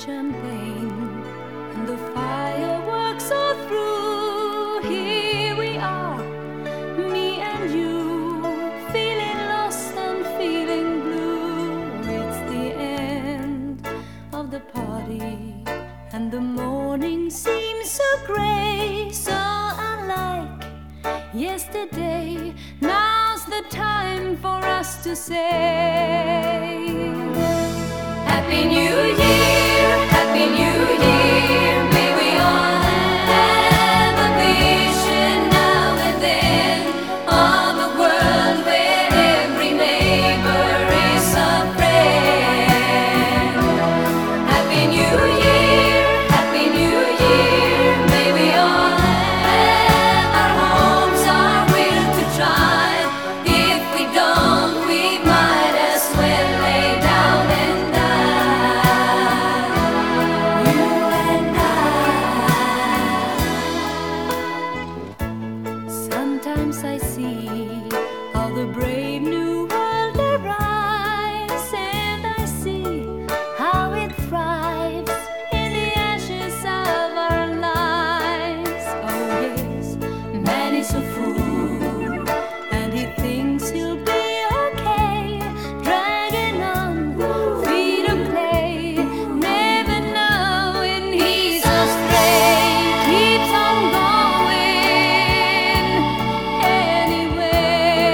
champagne and the fireworks are through. Here we are, me and you, feeling lost and feeling blue. It's the end of the party and the morning seems so grey, so unlike yesterday. Now's the time for us to say Happy New Year, Happy New Year. May we all have a vision now and then of a world where every neighbor is a friend. Happy New Year, Happy New Year. May we all have our homes, our will to try. If we don't, we might as well lay down and die. Sometimes I see how the brave new world arrives, and I see how it thrives in the ashes of our lives. Oh yes, man is a fool, and he thinks he'll be okay, dragging on feet of clay, never knowing he's astray. Keeps on going anyway.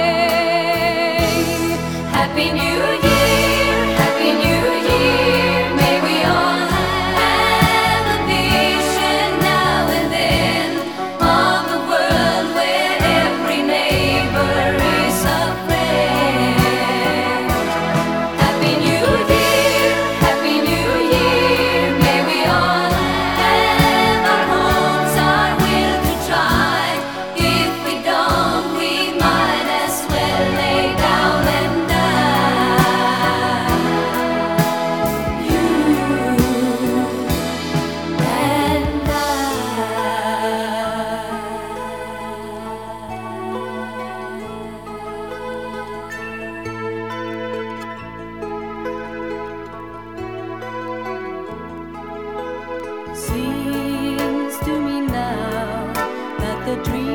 Happy New Year, Happy New Year. May we all have a vision now and then of a world where every neighbor is a friend. Happy New Year, Happy New Year. May we all have our homes, our will to try. If we don't, we might as well lay down and die. You and Seems to me now that the dream